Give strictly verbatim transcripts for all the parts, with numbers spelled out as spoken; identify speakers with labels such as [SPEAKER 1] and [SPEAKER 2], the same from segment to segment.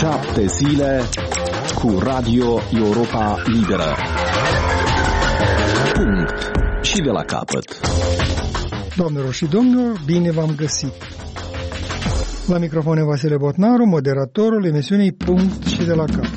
[SPEAKER 1] Șapte zile cu Radio Europa Liberă. Punct. Și de la capăt.
[SPEAKER 2] Doamnelor și domnilor, bine v-am găsit. La microfon Vasile Botnaru, moderatorul emisiunii Punct și de la capăt.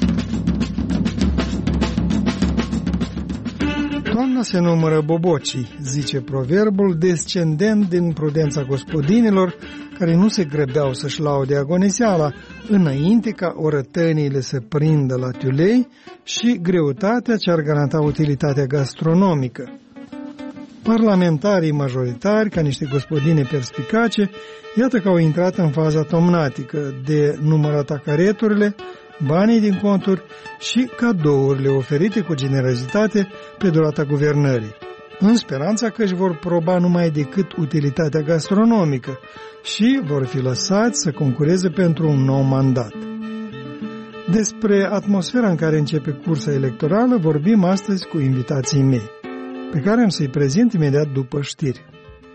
[SPEAKER 2] Toamna se numără bobocii, zice proverbul, descendent din prudența gospodinilor, care nu se grăbeau să-și laude agoniseala înainte ca orătăniile să prindă la tiulei și greutatea ce ar garanta utilitatea gastronomică. Parlamentarii majoritari, ca niște gospodine perspicace, iată că au intrat în faza tomnatică de numărat acareturile, banii din conturi și cadourile oferite cu generozitate pe durata guvernării, în speranța că își vor proba numai decât utilitatea gastronomică și vor fi lăsați să concureze pentru un nou mandat. Despre atmosfera în care începe cursa electorală vorbim astăzi cu invitații mei, pe care am să-i prezint imediat după știri.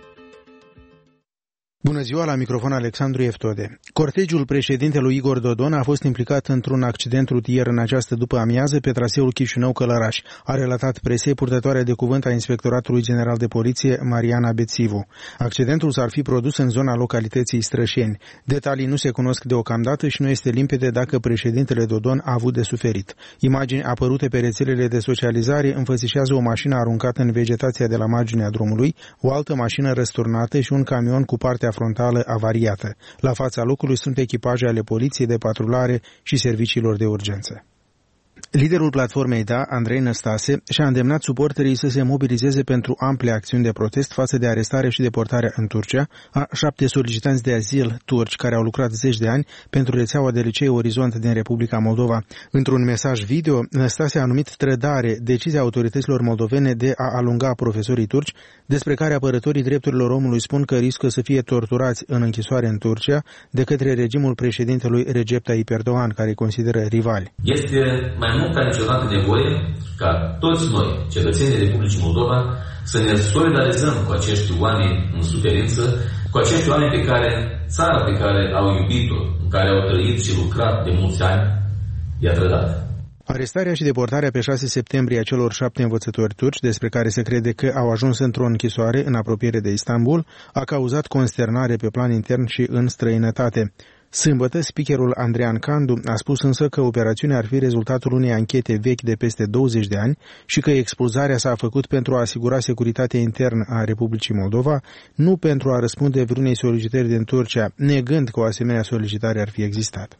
[SPEAKER 3] Bună ziua, la microfon Alexandru Eftode. Cortegiul președintelui Igor Dodon a fost implicat într-un accident rutier în această după-amiază pe traseul Chișinău-Călăraș, a relatat presei purtătoarea de cuvânt a Inspectoratului General de Poliție Mariana Bețivu. Accidentul s-ar fi produs în zona localității Strășeni. Detalii nu se cunosc deocamdată și nu este limpede dacă președintele Dodon a avut de suferit. Imagini apărute pe rețelele de socializare înfățișează o mașină aruncată în vegetația de la marginea drumului, o altă mașină răsturnată și un camion cu partea frontală avariată. La fața locului sunt echipaje ale poliției de patrulare și serviciilor de urgență. Liderul platformei D A, Andrei Năstase, și-a îndemnat suporterii să se mobilizeze pentru ample acțiuni de protest față de arestare și deportarea în Turcia a șapte solicitanți de azil turci care au lucrat zeci de ani pentru rețeaua de licee Orizont din Republica Moldova. Într-un mesaj video, Năstase a numit trădare decizia autorităților moldovene de a alunga profesorii turci, despre care apărătorii drepturilor omului spun că riscă să fie torturați în închisoare în Turcia de către regimul președintelui Recep Tayyip Erdogan, care îi consideră rivali.
[SPEAKER 4] Este mai mult ca niciodată nevoie ca toți noi, cetățenii Republicii Moldova, să ne solidarizăm cu acești oameni în suferință, cu acești oameni pe care, țara pe care au iubit-o, în care au trăit și lucrat de mulți ani, i-a trădat.
[SPEAKER 3] Arestarea și deportarea pe șase septembrie a celor șapte învățători turci, despre care se crede că au ajuns într-o închisoare în apropiere de Istanbul, a cauzat consternare pe plan intern și în străinătate. Sâmbătă, speakerul Andrean Candu a spus însă că operațiunea ar fi rezultatul unei anchete vechi de peste douăzeci de ani și că expulzarea s-a făcut pentru a asigura securitatea internă a Republicii Moldova, nu pentru a răspunde vreunei solicitări din Turcia, negând că o asemenea solicitare ar fi existat.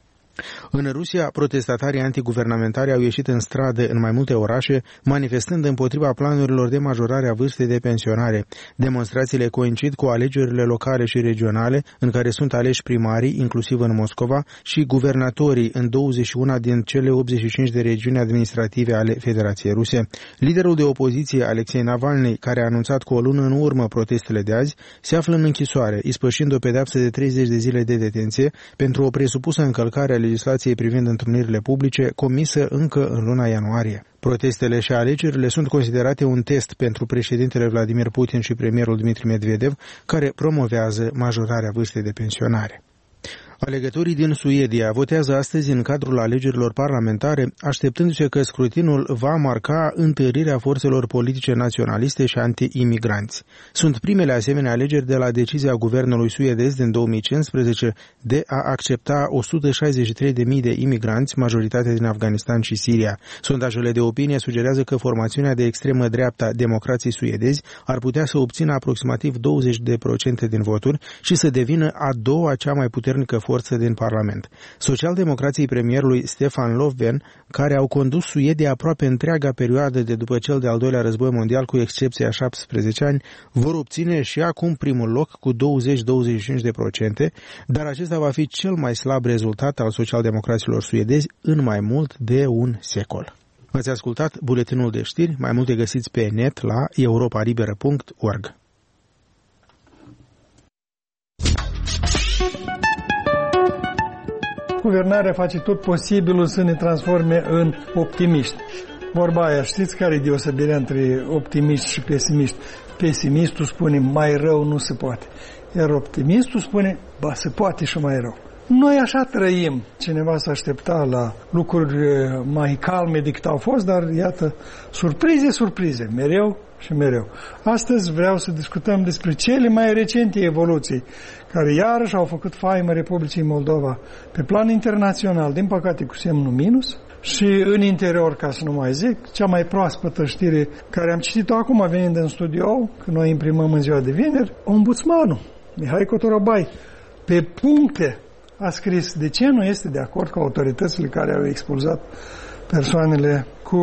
[SPEAKER 3] În Rusia, protestatarii antiguvernamentari au ieșit în stradă în mai multe orașe, manifestând împotriva planurilor de majorare a vârstei de pensionare. Demonstrațiile coincid cu alegerile locale și regionale, în care sunt aleși primarii, inclusiv în Moscova, și guvernatorii în douăzeci și unu din cele optzeci și cinci de regiuni administrative ale Federației Ruse. Liderul de opoziție, Alexei Navalny, care a anunțat cu o lună în urmă protestele de azi, se află în închisoare, ispășind o pedeapsă de treizeci de zile de detenție pentru o presupusă încălcare a legislației privind întrunirile publice comisă încă în luna ianuarie. Protestele și alegerile sunt considerate un test pentru președintele Vladimir Putin și premierul Dmitri Medvedev, care promovează majorarea vârstei de pensionare. Alegătorii din Suedia votează astăzi în cadrul alegerilor parlamentare, așteptându-se că scrutinul va marca întărirea forțelor politice naționaliste și anti-imigranți. Sunt primele asemenea alegeri de la decizia guvernului suedez din două mii cincisprezece de a accepta o sută șaizeci și trei de mii de imigranți, majoritatea din Afganistan și Siria. Sondajele de opinie sugerează că formațiunea de extremă dreapta Democrații Suedezi ar putea să obțină aproximativ douăzeci la sută din voturi și să devină a doua cea mai puternică forță din Parlament. Socialdemocrații premierului Stefan Löfven, care au condus Suedia aproape întreaga perioadă de după cel de-al doilea război mondial, cu excepția șaptesprezece ani, vor obține și acum primul loc cu douăzeci la douăzeci și cinci de procente, dar acesta va fi cel mai slab rezultat al socialdemocraților suedezi în mai mult de un secol. Ați ascultat buletinul de știri, mai multe găsiți pe net la europa liberă punct org.
[SPEAKER 2] Guvernarea face tot posibilul să ne transforme în optimiști. Vorba aia, știți care e deosebirea între optimiști și pesimiști? Pesimistul spune, mai rău nu se poate. Iar optimistul spune, ba, se poate și mai rău. Noi așa trăim. Cineva s-a aștepta la lucruri mai calme decât au fost, dar iată, surprize, surprize, mereu și mereu. Astăzi vreau să discutăm despre cele mai recente evoluții care iarăși au făcut faimă Republicii Moldova pe plan internațional, din păcate cu semnul minus, și în interior, ca să nu mai zic, cea mai proaspătă știre care am citit-o acum venind în studio, că noi imprimăm în ziua de vineri, ombudsmanul Mihai Cotorobai, pe puncte a scris de ce nu este de acord cu autoritățile care au expulzat persoanele cu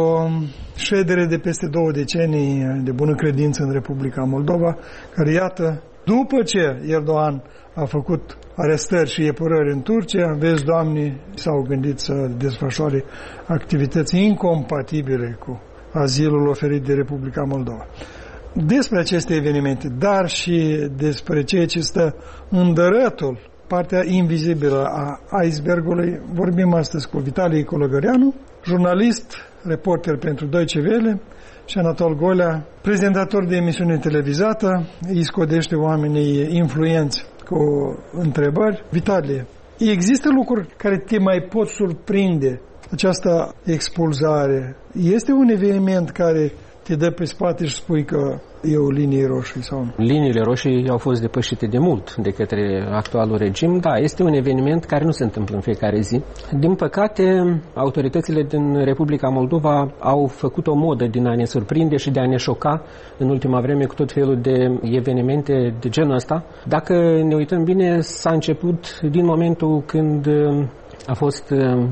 [SPEAKER 2] ședere de peste două decenii de bună credință în Republica Moldova, care, iată, după ce Erdogan a făcut arestări și epurări în Turcia, vezi, Doamne, s-au gândit să desfășoare activități incompatibile cu azilul oferit de Republica Moldova. Despre aceste evenimente, dar și despre ceea ce stă în dărătul, partea invizibilă a icebergului, vorbim astăzi cu Vitalie Cologăreanu, jurnalist, reporter pentru Deutsche Welle, și Anatol Golea, prezentator de emisiune televizată, îi scodește oamenii influenți cu întrebări. Vitalie, există lucruri care te mai pot surprinde? Această expulzare este un eveniment care te dă pe spate și spui că e o linie roșie sau nu?
[SPEAKER 5] Liniile roșii au fost depășite de mult de către actualul regim. Da, este un eveniment care nu se întâmplă în fiecare zi. Din păcate, autoritățile din Republica Moldova au făcut o modă din a ne surprinde și de a ne șoca în ultima vreme cu tot felul de evenimente de genul ăsta. Dacă ne uităm bine, s-a început din momentul când a fost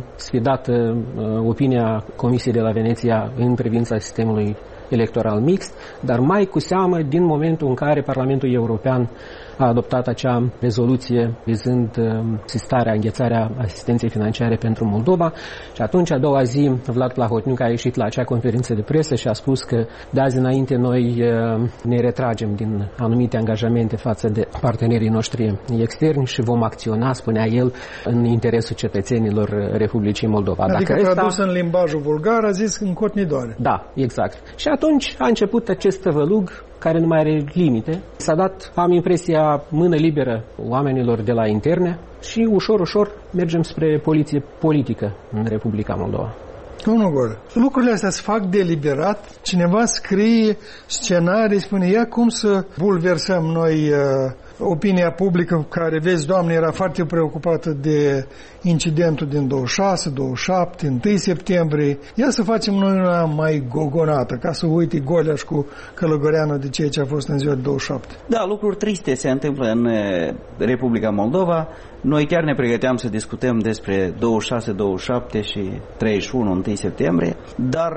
[SPEAKER 5] sfidată opinia Comisiei de la Veneția în privința sistemului electoral mixt, dar mai cu seamă din momentul în care Parlamentul European a adoptat acea rezoluție vizând sistarea, înghețarea asistenței financiare pentru Moldova și atunci, a doua zi, Vlad Plahotniuc a ieșit la acea conferință de presă și a spus că de azi înainte noi ne retragem din anumite angajamente față de partenerii noștri externi și vom acționa, spunea el, în interesul cetățenilor Republicii Moldova.
[SPEAKER 2] Adică
[SPEAKER 5] Dacă
[SPEAKER 2] tradus
[SPEAKER 5] ăsta...
[SPEAKER 2] în limbajul vulgar a zis în cot ne doare.
[SPEAKER 5] Da, exact. Și atunci a început acest tăvălug care nu mai are limite. S-a dat, am impresia, mână liberă oamenilor de la interne și ușor, ușor mergem spre poliție politică în Republica Moldova.
[SPEAKER 2] Domnul Golea, lucrurile astea se fac deliberat, cineva scrie scenarii, spune, ia cum să bulversăm noi uh, opinia publică care, vezi, Doamne, era foarte preocupată de incidentul din douăzeci și șase, douăzeci și șapte, întâi septembrie. Ia să facem noi una mai gogonată, ca să uite Golea și cu Călăgăreanu de ceea ce a fost în ziua de douăzeci și șapte.
[SPEAKER 6] Da, lucruri triste se întâmplă în Republica Moldova. Noi chiar ne pregăteam să discutăm despre douăzeci și șase, douăzeci și șapte și treizeci și unu, întâi septembrie, dar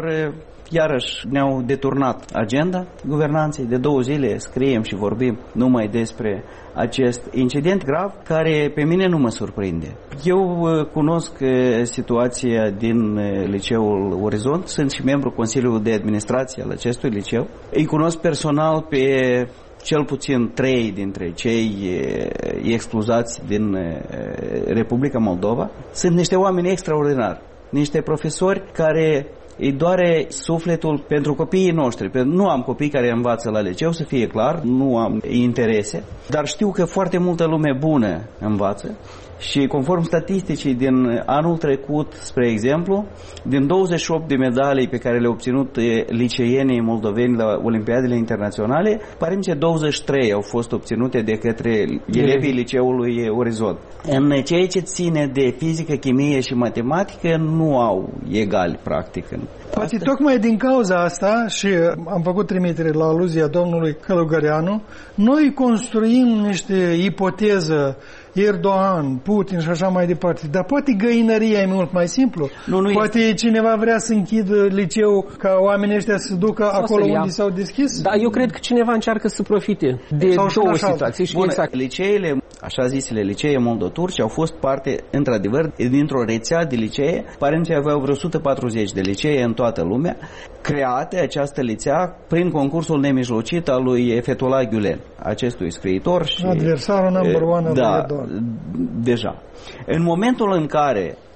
[SPEAKER 6] iarăși ne-au deturnat agenda guvernanței. De două zile scriem și vorbim numai despre acest incident grav care pe mine nu mă surprinde. Eu cunosc situația din liceul Orizont, sunt și membru Consiliului de Administrație al acestui liceu. Îi cunosc personal pe cel puțin trei dintre cei expulzați din Republica Moldova. Sunt niște oameni extraordinari, niște profesori care îi doare sufletul pentru copiii noștri. Nu am copii care învață la liceu, să fie clar, nu am interese, dar știu că foarte multă lume bună învață. Și conform statisticii din anul trecut, spre exemplu, din douăzeci și opt de medalii pe care le-au obținut liceienii moldoveni la Olimpiadele Internaționale, pare că douăzeci și trei au fost obținute de către elevii liceului Orizont. În ceea ce ține de fizică, chimie și matematică, nu au egali, practic.
[SPEAKER 2] Poate tocmai din cauza asta, și am făcut trimitere la aluzia domnului Călăgăreanu, noi construim niște ipoteză, Erdogan, Putin și așa mai departe. Dar poate găinăria e mult mai simplu. Nu, nu poate este. Cineva vrea să închidă liceul ca oamenii ăștia să ducă sau acolo unde s-au deschis?
[SPEAKER 5] Da, eu cred că cineva încearcă să profite de sau două situații.
[SPEAKER 6] Bun, exact. Liceele, așa zisele licee moldo-turci, au fost parte, într-adevăr, dintr-o rețea de licee. Părinții aveau vreo o sută patruzeci de licee în toată lumea, create această lițea prin concursul nemijlocit al lui Fethullah Gülen, acestui scriitor și
[SPEAKER 2] adversarul number one al
[SPEAKER 6] da, deja. În momentul în care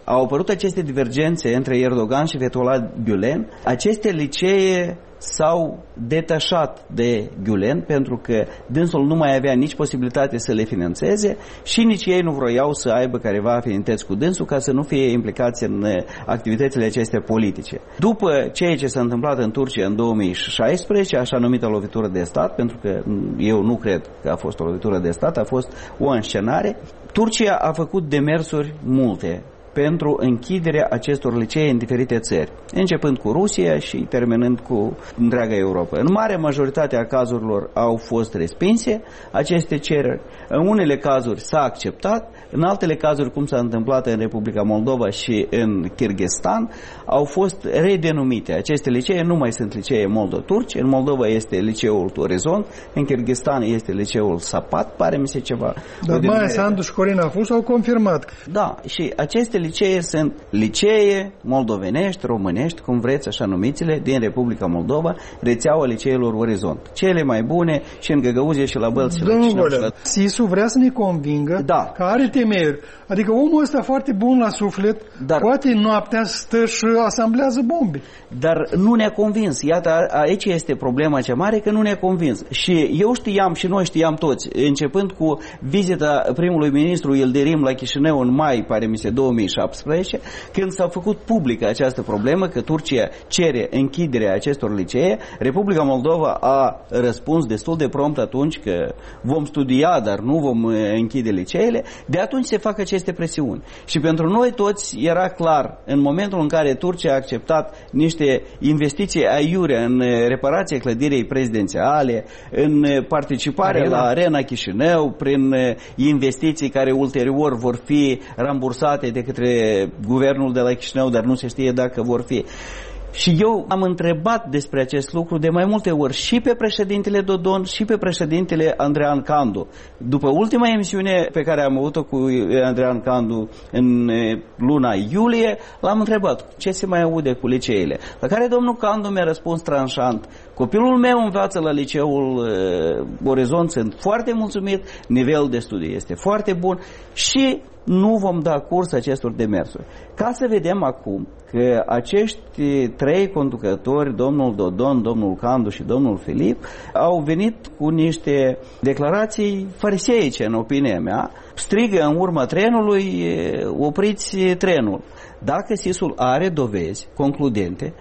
[SPEAKER 6] au apărut aceste divergențe între Erdogan și Fethullah Gülen, aceste licee s-au detașat de Gülen pentru că dânsul nu mai avea nici posibilitate să le finanțeze și nici ei nu vroiau să aibă careva afinități cu dânsul ca să nu fie implicați în activitățile acestea politice. După ceea ce s-a întâmplat în Turcia în două mii șaisprezece, așa numită lovitură de stat, pentru că eu nu cred că a fost o lovitură de stat, a fost o înscenare, Turcia a făcut demersuri multe pentru închiderea acestor licee în diferite țări, începând cu Rusia și terminând cu întreaga Europa. În mare majoritate a cazurilor au fost respinse aceste cereri, în unele cazuri s-a acceptat, în altele cazuri, cum s-a întâmplat în Republica Moldova și în Kyrgyzstan, au fost redenumite. Aceste licee nu mai sunt licee moldo-turci, în Moldova este liceul Orizont, în Kyrgyzstan este liceul Sapat, pare mi se ceva.
[SPEAKER 2] Dar Maia Sandu și Corina Fus au confirmat.
[SPEAKER 6] Da, și aceste licee sunt licee moldovenești, românești, cum vreți, așa numițile, din Republica Moldova, rețeaua liceelor Orizont. Cele mai bune și în Găgăuzie și la Bălți.
[SPEAKER 2] Domnul Golea, SIS-ul vrea să ne convingă
[SPEAKER 6] da.
[SPEAKER 2] că are temeri. Adică omul ăsta foarte bun la suflet, dar poate noaptea stă și asamblează bombe.
[SPEAKER 6] Dar nu ne-a convins. Iată, aici este problema cea mare, că nu ne-a convins. Și eu știam și noi știam toți, începând cu vizita primului ministru Yildirim la Chișinău în mai, pare mi se, două mii șaptesprezece, când s-a făcut publică această problemă că Turcia cere închiderea acestor licee, Republica Moldova a răspuns destul de prompt atunci că vom studia, dar nu vom închide liceele. De atunci se fac aceste presiuni. Și pentru noi toți era clar, în momentul în care Turcia a acceptat niște investiții aiurea în reparația clădirii prezidențiale, în participare Arena. la Arena Chișinău, prin investiții care ulterior vor fi rambursate de către guvernul de la Chișinău, dar nu se știe dacă vor fi. Și eu am întrebat despre acest lucru de mai multe ori și pe președintele Dodon și pe președintele Andrean Candu. După ultima emisiune pe care am avut-o cu Andrean Candu în luna iulie, l-am întrebat ce se mai aude cu liceele. La care domnul Candu mi-a răspuns tranșant: copilul meu învață la liceul uh, Orizont, sunt foarte mulțumit, nivelul de studii este foarte bun și nu vom da curs acestor demersuri. Ca să vedem acum că acești trei conducători, domnul Dodon, domnul Candu și domnul Filip, au venit cu niște declarații fariseice, în opinia mea, strigă în urma trenului: opriți trenul. Dacă SIS-ul are dovezi concludente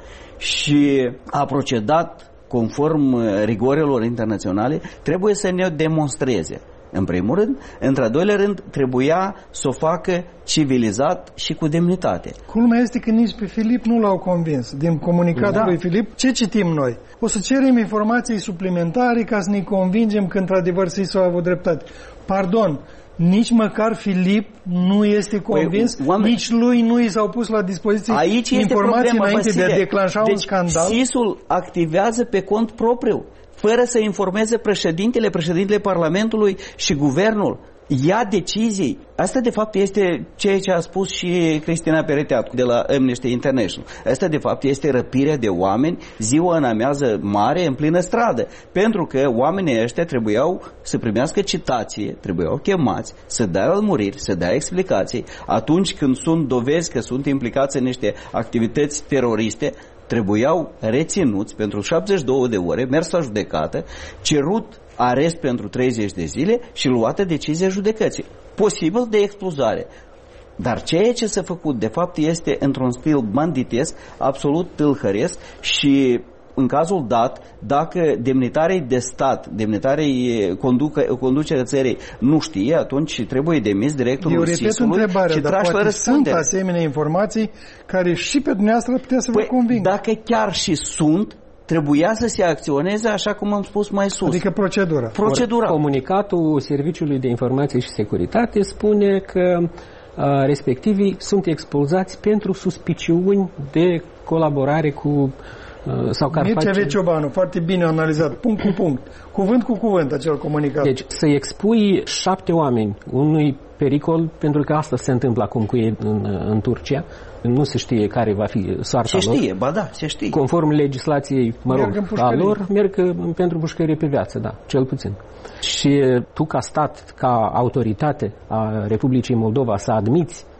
[SPEAKER 6] și a procedat conform rigorilor internaționale, trebuie să ne demonstreze. În primul rând, într-al doilea rând, trebuia să o facă civilizat și cu demnitate.
[SPEAKER 2] Culmea este că nici pe Filip nu l-au convins. Din comunicatul da. lui Filip, ce citim noi? O să cerem informații suplimentare ca să ne convingem că într-adevăr SIS-ul a avut dreptate. Pardon, nici măcar Filip nu este convins, păi, oameni... nici lui nu i s-au pus la dispoziție
[SPEAKER 6] aici
[SPEAKER 2] informații
[SPEAKER 6] problema,
[SPEAKER 2] înainte
[SPEAKER 6] Vasile.
[SPEAKER 2] de a declanșa
[SPEAKER 6] deci,
[SPEAKER 2] un scandal.
[SPEAKER 6] SIS-ul activează pe cont propriu, fără să informeze președintele, președintele Parlamentului și guvernul. Ia decizii. Asta de fapt este ceea ce a spus și Cristina Pereteatu de la Amnesty International. Asta de fapt este răpirea de oameni ziua în amiază mare în plină stradă. Pentru că oamenii ăștia trebuiau să primească citație, trebuiau chemați, să dea lămuriri, să dea explicații. Atunci când sunt dovezi că sunt implicați în niște activități teroriste, trebuiau reținuți pentru șaptezeci și două de ore, mers la judecată, cerut arest pentru treizeci de zile și luată decizia judecății. Posibil de expulzare. Dar ceea ce s-a făcut, de fapt, este într-un stil banditesc, absolut tâlhăresc și, în cazul dat, dacă demnitarii de stat, demnitarii conducerea țării nu știe, atunci trebuie demis directorul SIS-ului și trași la răspundere.
[SPEAKER 2] Sunt asemenea informații care și pe dumneavoastră putea să vă
[SPEAKER 6] păi,
[SPEAKER 2] convingă.
[SPEAKER 6] Dacă chiar și sunt, trebuia să se acționeze așa cum am spus mai sus.
[SPEAKER 2] Adică procedura.
[SPEAKER 6] Procedura.
[SPEAKER 5] Comunicatul Serviciului de Informație și Securitate spune că a, respectivii sunt expulzați pentru suspiciuni de colaborare cu sau că ar
[SPEAKER 2] Mircea
[SPEAKER 5] face...
[SPEAKER 2] Veciobanu, foarte bine analizat, punct cu punct, cuvânt cu cuvânt acel comunicat.
[SPEAKER 5] Deci să-i expui șapte oameni unui pericol, pentru că asta se întâmplă acum cu ei în, în Turcia, nu se știe care va fi soarta
[SPEAKER 6] se
[SPEAKER 5] lor.
[SPEAKER 6] Se știe, ba da, se știe.
[SPEAKER 5] Conform legislației, mă
[SPEAKER 2] merg
[SPEAKER 5] rog, a lor, merg pentru pușcărie pe viață, da, cel puțin. Și tu ca stat, ca autoritate a Republicii Moldova să admiți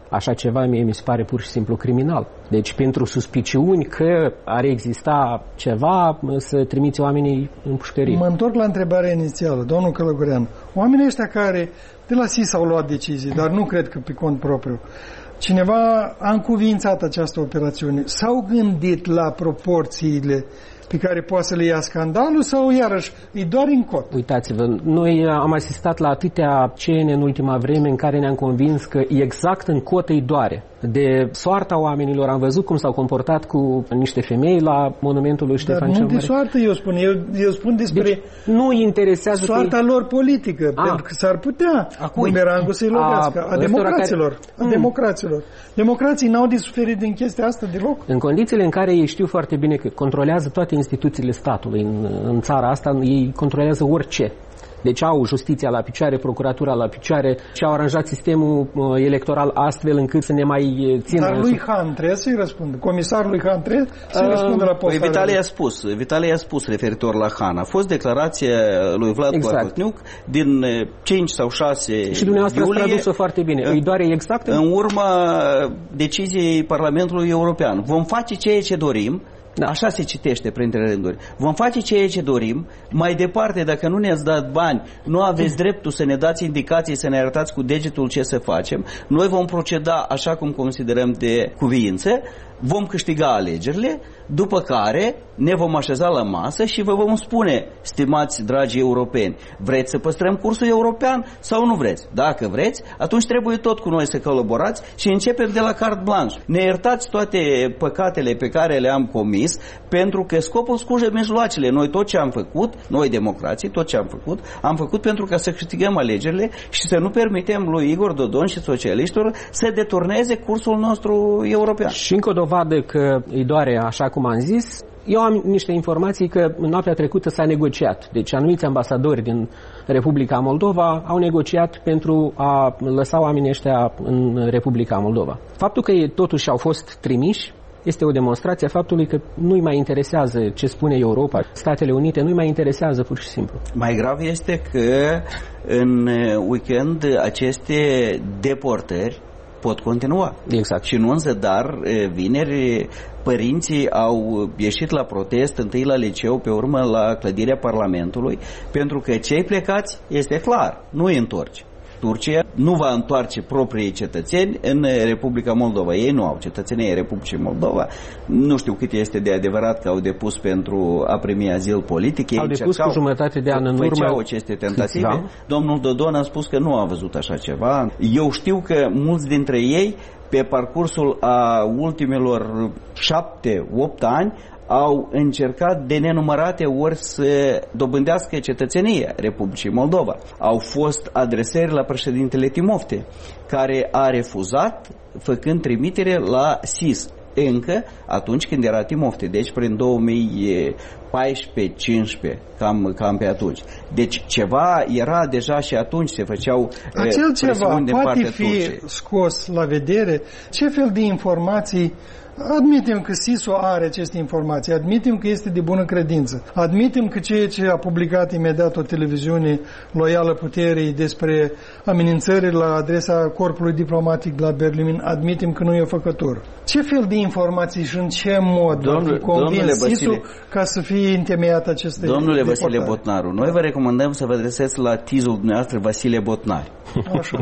[SPEAKER 5] Așa ceva mie mi se pare pur și simplu criminal. Deci pentru suspiciuni că ar exista ceva, să trimiți oamenii în pușcărie.
[SPEAKER 2] Mă întorc la întrebarea inițială, domnul Călăgureanu. Oamenii ăștia care de la S I S au luat decizii, dar nu cred că pe cont propriu, cineva a încuviințat această operațiune, s-au gândit la proporțiile pe care poate să le ia scandalul sau iarăși îi doar în cot?
[SPEAKER 5] Uitați-vă, noi am asistat la atâtea scene în ultima vreme în care ne-am convins că exact în cot îi doare. De soarta oamenilor am văzut cum s-au comportat cu niște femei la monumentul lui Ștefan cel Mare.
[SPEAKER 2] Dar nu de soartă eu spun, eu, eu spun despre
[SPEAKER 5] deci, nu interesează
[SPEAKER 2] soarta
[SPEAKER 5] că...
[SPEAKER 2] lor politică,
[SPEAKER 5] a.
[SPEAKER 2] pentru că s-ar putea bumerangul să-i lovească. A, a democraților. Care... A democraților. Democrații n-au de suferit din chestia asta deloc.
[SPEAKER 5] În condițiile în care ei știu foarte bine că controlează toate instituțiile statului în, în țara asta, ei controlează orice. Deci au justiția la picioare, procuratura la picioare și au aranjat sistemul uh, electoral astfel încât să ne mai țină...
[SPEAKER 2] Dar lui Han trebuie să-i răspundă. Comisarul lui Han trebuie să-i uh, răspundă la postarea.
[SPEAKER 6] Păi Vitalie a spus, Vitalie a spus referitor la Han. A fost declarația lui Vlad exact. Plahotniuc din cinci sau șase
[SPEAKER 5] și dumneavoastră
[SPEAKER 6] iulie,
[SPEAKER 5] ați tradus-o foarte bine. Îi doare exact în...
[SPEAKER 6] în urma deciziei Parlamentului European. Vom face ceea ce dorim. Da. Așa se citește printre rânduri. Vom face ceea ce dorim. Mai departe, dacă nu ne-ați dat bani, nu aveți dreptul să ne dați indicații, să ne arătați cu degetul ce să facem. Noi vom proceda așa cum considerăm de cuviință. Vom câștiga alegerile, după care ne vom așeza la masă și vă vom spune, stimați dragi europeni, vreți să păstrăm cursul european sau nu vreți? Dacă vreți, atunci trebuie tot cu noi să colaborați și începem de la carte blanche. Ne iertați toate păcatele pe care le-am comis, pentru că scopul scurge mijloacele. Noi tot ce am făcut, noi democrații, tot ce am făcut, am făcut pentru ca să câștigăm alegerile și să nu permitem lui Igor Dodon și socialiștilor să deturneze cursul nostru european.
[SPEAKER 5] Și încă o dovadă că îi doare, așa cum am zis, eu am niște informații că în noaptea trecută s-a negociat. Deci anumiți ambasadori din Republica Moldova au negociat pentru a lăsa oamenii ăștia în Republica Moldova. Faptul că ei totuși au fost trimiși este o demonstrație a faptului că nu-i mai interesează ce spune Europa, Statele Unite, nu-i mai interesează pur și simplu.
[SPEAKER 6] Mai grav este că în weekend aceste deportări pot continua.
[SPEAKER 5] Exact.
[SPEAKER 6] Și nu în zadar, vineri, părinții au ieșit la protest, întâi la liceu, pe urmă la clădirea Parlamentului, pentru că cei plecați, este clar, nu îi întorci. Turcia nu va întoarce proprii cetățeni în Republica Moldova. Ei nu au cetățenie Republicii Moldova. Nu știu cât este de adevărat că au depus pentru a primi azil politic. Ei
[SPEAKER 5] au depus cu jumătate de an în urmă.
[SPEAKER 6] Făceau aceste tentative. Da. Domnul Dodon a spus că nu a văzut așa ceva. Eu știu că mulți dintre ei, pe parcursul a ultimilor șapte, opt ani, au încercat de nenumărate ori să dobândească cetățenia Republicii Moldova. Au fost adresări la președintele Timofte, care a refuzat, făcând trimitere la S I S, încă atunci când era Timofte, deci prin două mii paisprezece cincisprezece, cam, cam pe atunci. Deci ceva era deja și atunci se făceau
[SPEAKER 2] acel ceva
[SPEAKER 6] de
[SPEAKER 2] poate fi
[SPEAKER 6] Turciei.
[SPEAKER 2] Scos la vedere. Ce fel de informații? Admitem că S I S-ul are aceste informații, admitem că este de bună credință, admitem că ceea ce a publicat imediat o televiziune loială puterii despre amenințări la adresa corpului diplomatic la Berlin, admitem că nu e o făcătură. Ce fel de informații și în ce mod
[SPEAKER 6] Domnule,
[SPEAKER 2] va fi convins S I S-ul
[SPEAKER 6] Vasile,
[SPEAKER 2] ca să fie întemeiat aceste
[SPEAKER 6] Domnule
[SPEAKER 2] deportare?
[SPEAKER 6] Vasile Botnaru, noi vă recomandăm să vă adresați la tizul dumneavoastră Vasile Botnari.
[SPEAKER 2] Așa.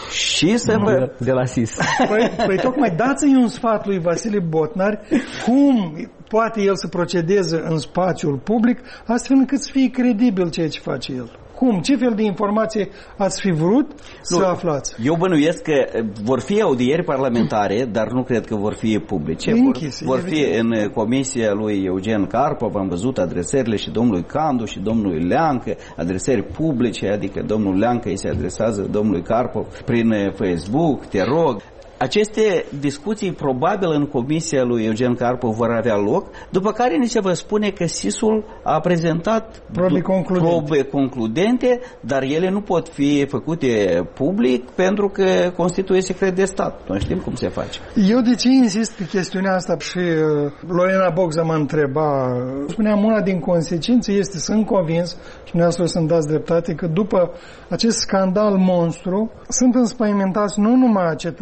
[SPEAKER 6] Și să vă...
[SPEAKER 5] De la S I S.
[SPEAKER 2] Păi, păi tocmai dați-i un sfat lui Vasile Botnari cum poate el să procedeze în spațiul public astfel încât să fie credibil ceea ce face el. Cum? Ce fel de informație ați fi vrut nu, să aflați?
[SPEAKER 6] Eu bănuiesc că vor fi audieri parlamentare, dar nu cred că vor fi publice.
[SPEAKER 2] Închise,
[SPEAKER 6] vor, vor fi în comisia lui Eugen Karpov, am văzut adresările și domnului Candu și domnului Leancă, adresări publice, adică domnul Leancă îi se adresează domnului Karpov prin Facebook, te rog. Aceste discuții probabil în comisia lui Eugen Karpov vor avea loc, după care ni se va spune că S I S-ul a prezentat
[SPEAKER 2] probe concludente.
[SPEAKER 6] probe concludente, dar ele nu pot fi făcute public pentru că constituie secret de stat. Noi știm cum se face.
[SPEAKER 2] Eu de ce insist pe chestiunea asta și uh, Lorena Bogza mă întreba, spuneam, una din consecințe este, sunt convins și dumneavoastră să-mi dați dreptate, că după acest scandal monstru sunt înspăimentați nu numai cetățenii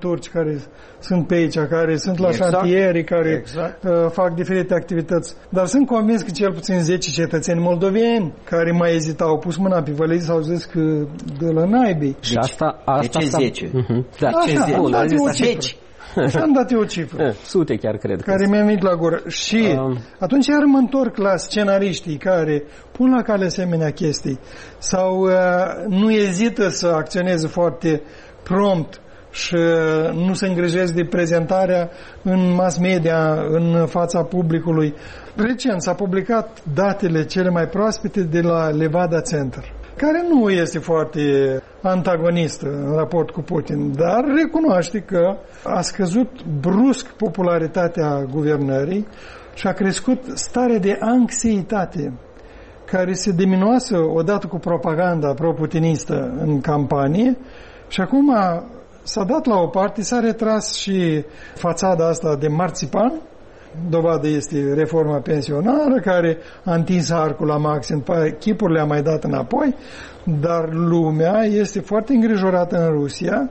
[SPEAKER 2] turci care sunt pe aici, care sunt la
[SPEAKER 6] exact.
[SPEAKER 2] șantieri, care
[SPEAKER 6] exact.
[SPEAKER 2] uh, fac diferite activități. Dar sunt convins că cel puțin zece cetățeni moldoveni care mai ezitau, au pus mâna pe valizi, au zis că de la naibii.
[SPEAKER 5] Și asta, asta
[SPEAKER 6] de ce zece?
[SPEAKER 5] Uh-huh. Da,
[SPEAKER 2] Așa,
[SPEAKER 5] ce zece?
[SPEAKER 2] am dat eu o
[SPEAKER 6] zece.
[SPEAKER 2] cifră. Așa am dat eu o cifră.
[SPEAKER 5] Sute chiar cred.
[SPEAKER 2] Care mi-a venit la gură. Și um. atunci iar mă întorc la scenariștii care pun la cale asemenea chestii sau uh, nu ezită să acționeze foarte prompt și nu se îngrijesc de prezentarea în mass media, în fața publicului. Recent s-a publicat datele cele mai proaspete de la Levada Center, care nu este foarte antagonistă în raport cu Putin, dar recunoaște că a scăzut brusc popularitatea guvernării și a crescut starea de anxietate care se diminuase odată cu propaganda pro-putinistă în campanie și acum s-a dat la o parte, s-a retras și fațada asta de marțipan. Dovadă este reforma pensionară care a întins arcul la maxim, chipurile a mai dat înapoi, dar lumea este foarte îngrijorată în Rusia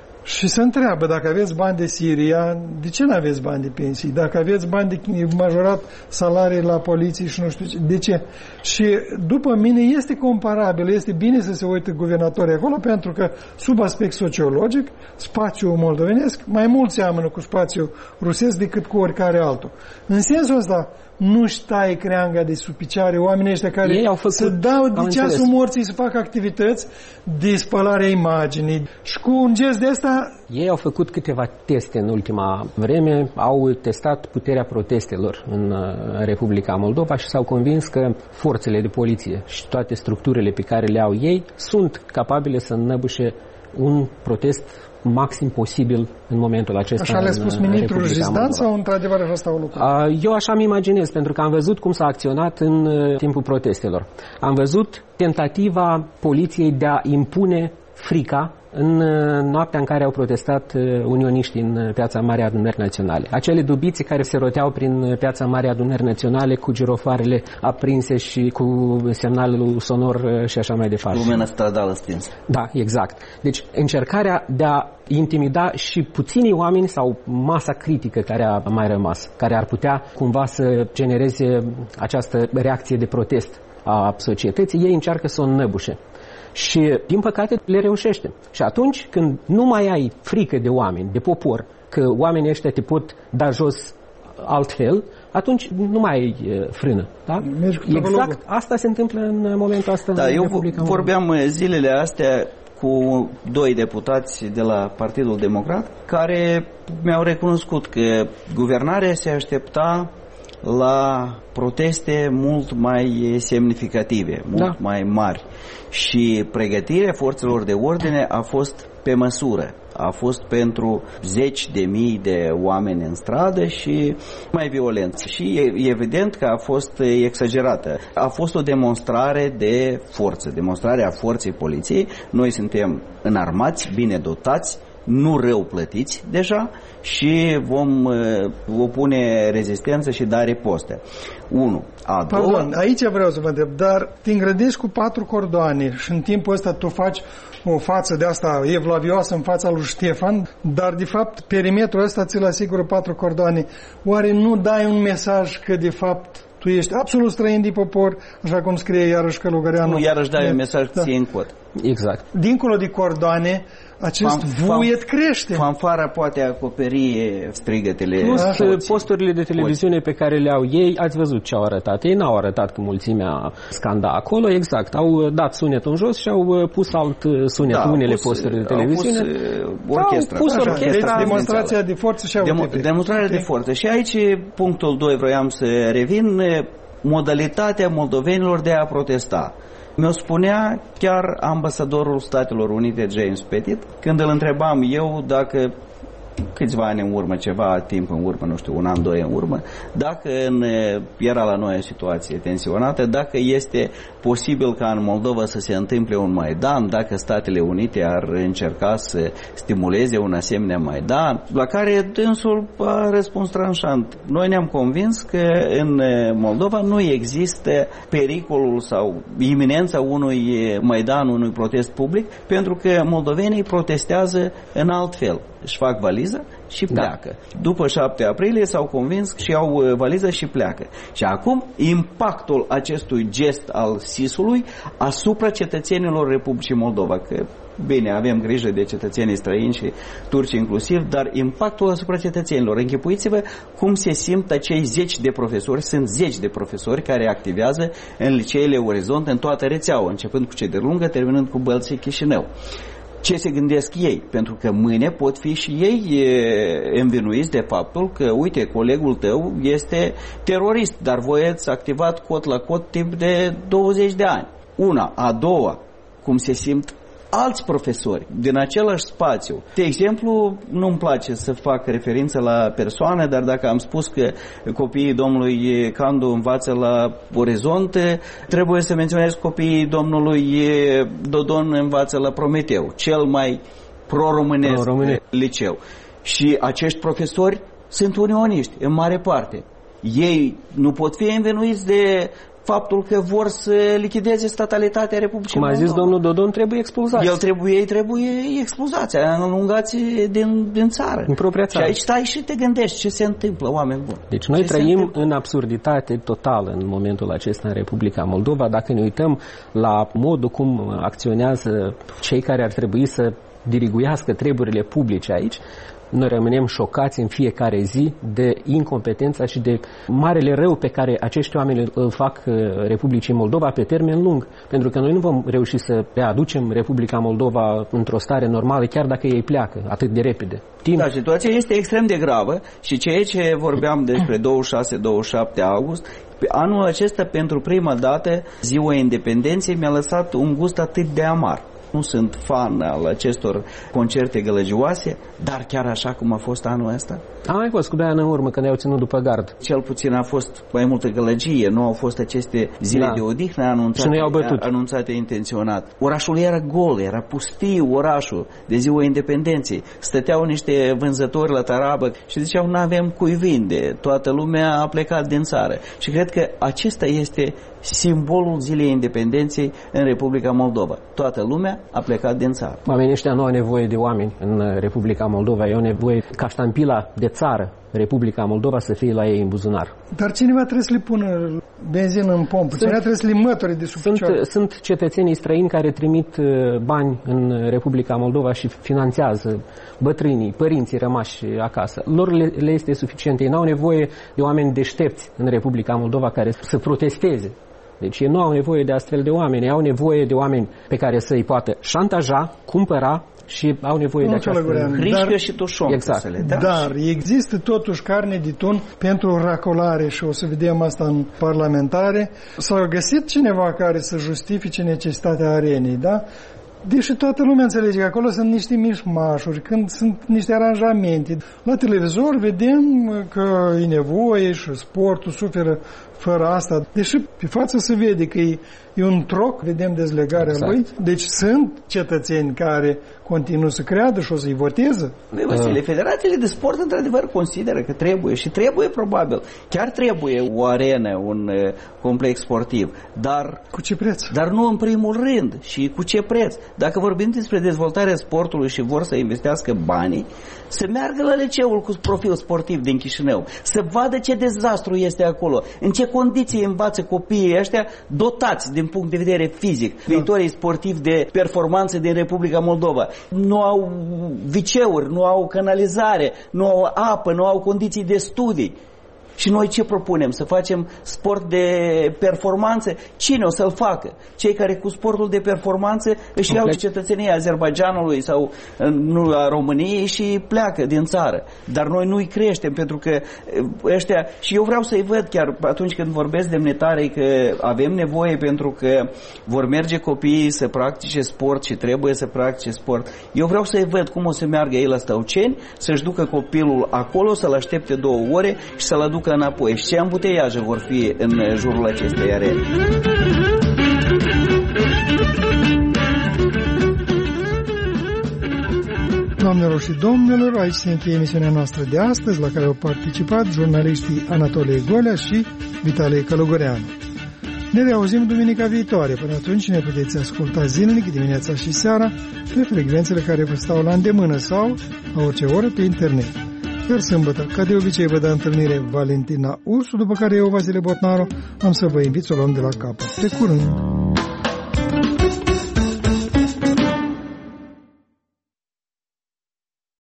[SPEAKER 2] și se întreabă dacă aveți bani de Siria, de ce nu aveți bani de pensii? Dacă aveți bani de majorat salarii la poliție și nu știu ce, de ce? Și după mine este comparabil, este bine să se uite guvernatorii acolo pentru că sub aspect sociologic spațiul moldovenesc mai mult seamănă cu spațiul rusesc decât cu oricare altul. În sensul ăsta nu-și taie creanga de sub picioare oamenii ăștia care
[SPEAKER 5] ei au făcut,
[SPEAKER 2] să dau de ceasul morții să facă activități de spălare a imaginii și cu un gest de asta.
[SPEAKER 5] Ei au făcut câteva teste în ultima vreme, au testat puterea protestelor în Republica Moldova și s-au convins că forțele de poliție și toate structurile pe care le au ei sunt capabile să înnăbușe un protest maxim posibil în momentul acesta.
[SPEAKER 2] Așa le-a spus ministrul Jizdan sau într-adevăr așa stau lucrurile?
[SPEAKER 5] Eu așa îmi imaginez, pentru că am văzut cum s-a acționat în timpul protestelor. Am văzut tentativa poliției de a impune frica în noaptea în care au protestat unioniștii în Piața Mare Adunări Naționale. Acele dubițe care se roteau prin Piața Mare Adunări Naționale cu girofoarele aprinse și cu semnalul sonor și așa mai departe.
[SPEAKER 6] Lumea stradală stinsă.
[SPEAKER 5] Da, exact. Deci încercarea de a intimida și puținii oameni sau masa critică care a mai rămas, care ar putea cumva să genereze această reacție de protest a societății, ei încearcă să o înnăbușe. Și, din păcate, le reușește. Și atunci când nu mai ai frică de oameni, de popor, că oamenii ăștia te pot da jos altfel, atunci nu mai ai frână. Da? Exact asta se întâmplă în momentul ăsta.
[SPEAKER 6] Da,
[SPEAKER 5] în
[SPEAKER 6] eu
[SPEAKER 5] Republica
[SPEAKER 6] vorbeam Moldova. Zilele astea cu doi deputați de la Partidul Democrat care mi-au recunoscut că guvernarea se aștepta la proteste mult mai semnificative, mult da. mai mari. Și pregătirea forțelor de ordine a fost pe măsură. A fost pentru zeci de mii de oameni în stradă și mai violent. Și e evident că a fost exagerată. A fost o demonstrare de forță, demonstrarea forței poliției. Noi suntem înarmați, bine dotați, nu rău plătiți deja și vom uh, opune rezistență și da riposte. Unu. A doua...
[SPEAKER 2] Pardon, aici vreau să vă întreb, dar te îngrădești cu patru cordoane și în timpul ăsta tu faci o față de asta evlavioasă în fața lui Ștefan, dar de fapt perimetrul ăsta ți-l asigură patru cordoane. Oare nu dai un mesaj că de fapt tu ești absolut străin de popor, așa cum scrie iarăși Călugăreanu?
[SPEAKER 6] Nu, iarăși dai un mesaj da. ție în cot.
[SPEAKER 5] Exact.
[SPEAKER 2] Dincolo de cordoane, acest vuiet crește.
[SPEAKER 6] Fanfara poate acoperi strigătele.
[SPEAKER 5] Plus posturile de televiziune pe care le au ei, ați văzut ce au arătat. Ei n-au arătat că mulțimea scanda acolo, exact. Au dat sunetul în jos și au pus alt sunet. Da, unele pus, posturi de televiziune.
[SPEAKER 6] Pus orchestra.
[SPEAKER 5] Au pus
[SPEAKER 2] Așa,
[SPEAKER 5] orchestra.
[SPEAKER 2] deci demonstrația de forță și
[SPEAKER 6] Demo- Demonstrarea okay. de forță. Și aici, punctul doi, vroiam să revin, modalitatea moldovenilor de a protesta. Mi-o spunea chiar ambasadorul Statelor Unite, James Pettit, când îl întrebam eu dacă câțiva ani în urmă, ceva timp în urmă, nu știu, un an, doi în urmă, dacă în, era la noi o situație tensionată, dacă este posibil ca în Moldova să se întâmple un Maidan, dacă Statele Unite ar încerca să stimuleze un asemenea Maidan, la care dânsul a răspuns tranșant. Noi ne-am convins că în Moldova nu există pericolul sau iminența unui Maidan, unui protest public, pentru că moldovenii protestează în alt fel. Își fac valiză și pleacă. Da. După șapte aprilie s-au convins și au valiză și pleacă. Și acum impactul acestui gest al S I S-ului asupra cetățenilor Republicii Moldova, că bine, avem grijă de cetățenii străini și turci inclusiv, dar impactul asupra cetățenilor. Închipuiți-vă cum se simt acei zeci de profesori, sunt zeci de profesori care activează în liceele Orizont, în toată rețeaua, începând cu cei de Lungă, terminând cu Bălți și Chișinău. Ce se gândesc ei? Pentru că mâine pot fi și ei e, învinuiți de faptul că, uite, colegul tău este terorist, dar voi ați activat cot la cot timp de douăzeci de ani. Una. A doua, cum se simt alți profesori din același spațiu. De exemplu, nu-mi place să fac referință la persoane, dar dacă am spus că copiii domnului Candu învață la Orizont, trebuie să menționez copiii domnului Dodon învață la Prometeu, cel mai pro-românesc pro liceu. Și acești profesori sunt unioniști, în mare parte. Ei nu pot fi învinuiți de faptul că vor să lichideze statalitatea Republicii Moldova.
[SPEAKER 5] Cum a zis domnul Dodon, trebuie expulzați.
[SPEAKER 6] El trebuie, ei trebuie expulzați, înlungați din, din țară.
[SPEAKER 5] În propria țară.
[SPEAKER 6] Și aici stai și te gândești ce se întâmplă, oameni buni.
[SPEAKER 5] Deci noi
[SPEAKER 6] ce
[SPEAKER 5] trăim în absurditate totală în momentul acesta în Republica Moldova. Dacă ne uităm la modul cum acționează cei care ar trebui să diriguiască treburile publice aici, noi rămânem șocați în fiecare zi de incompetența și de marele rău pe care acești oameni îl fac Republicii Moldova pe termen lung. Pentru că noi nu vom reuși să readucem Republica Moldova într-o stare normală, chiar dacă ei pleacă atât de repede. Timp.
[SPEAKER 6] Da, situația este extrem de gravă și ceea ce vorbeam despre douăzeci și șase douăzeci și șapte august, anul acesta, pentru prima dată, ziua independenței mi-a lăsat un gust atât de amar. Nu sunt fan al acestor concerte gălăgioase, dar chiar așa cum a fost anul ăsta.
[SPEAKER 5] A mai fost cu doi ani în urmă, când ne-au ținut după gard.
[SPEAKER 6] Cel puțin a fost mai multă gălăgie, nu au fost aceste zile da. de odihnă anunțate, anunțate intenționat. Orașul era gol, era pustiu orașul de ziua independenței. Stăteau niște vânzători la tarabă și ziceau, n-avem cui vinde, toată lumea a plecat din țară. Și cred că acesta este simbolul zilei independenței în Republica Moldova. Toată lumea a plecat din țară.
[SPEAKER 5] Oamenii ăștia nu au nevoie de oameni în Republica Moldova, ei au nevoie ca ștampila de țară Republica Moldova să fie la ei în buzunar.
[SPEAKER 2] Dar cineva trebuie să le pună benzină în pompă, sunt, cineva trebuie să le măture de sub
[SPEAKER 5] sunt,
[SPEAKER 2] picioare.
[SPEAKER 5] Sunt cetățenii străini care trimit bani în Republica Moldova și finanțează bătrânii, părinții rămași acasă. Lor le, le este suficient. Ei n-au nevoie de oameni deștepți în Republica Moldova care să protesteze. Deci ei nu au nevoie de astfel de oameni, ei au nevoie de oameni pe care să-i poată șantaja, cumpăra și au nevoie nu de această
[SPEAKER 6] hrișcă și tușon.
[SPEAKER 5] Exact.
[SPEAKER 6] Să le dea.
[SPEAKER 2] Dar există totuși carne de tun pentru racolare și o să vedem asta în parlamentare. S-a găsit cineva care să justifice necesitatea arenei, da? Deși toată lumea înțelege că acolo sunt niște mișmașuri, când sunt niște aranjamente. La televizor vedem că e nevoie și sportul suferă fără asta. Deși pe față se vede că e, e un troc, vedem dezlegarea exact. lui. Deci sunt cetățeni care continuă să creadă și o să-i voteze.
[SPEAKER 6] Vasile, federațiile de sport într-adevăr consideră că trebuie și trebuie probabil. Chiar trebuie o arenă, un uh, complex sportiv. Dar
[SPEAKER 2] cu ce preț?
[SPEAKER 6] Dar nu în primul rând. Și cu ce preț? Dacă vorbim despre dezvoltarea sportului și vor să investească banii, să meargă la liceul cu profil sportiv din Chișinău, să vadă ce dezastru este acolo, în ce condiții învață copiii ăștia dotați din punct de vedere fizic, viitorii sportivi de performanță din Republica Moldova. Nu au viceuri, nu au canalizare, nu au apă, nu au condiții de studii. Și noi ce propunem? Să facem sport de performanță? Cine o să-l facă? Cei care cu sportul de performanță își iau cetățenia Azerbaidjanului sau nu, a României și pleacă din țară. Dar noi nu-i creștem, pentru că ăștia, și eu vreau să-i văd chiar atunci când vorbesc demnitarii că avem nevoie pentru că vor merge copiii să practice sport și trebuie să practice sport. Eu vreau să-i văd cum o să meargă ei la Stăuceni, să-și ducă copilul acolo, să-l aștepte două ore și să-l aducă înapoi. Și ce ambuteiaje vor fi în jurul acestei arene.
[SPEAKER 2] Doamnelor și domnilor, aici se încheie emisiunea noastră de astăzi, la care au participat jurnaliștii Anatolie Golea și Vitalie Călugăreanu. Ne reauzim duminica viitoare. Până atunci ne puteți asculta zilnic, dimineața și seara, pe frecvențele care vă stau la îndemână sau la orice oră pe internet. Iar sâmbătă, ca de obicei, vă dă întâlnire Valentina Ursu, după care eu, Vasile Botnaru, am să vă invit să o luăm de la capăt. Pe curând!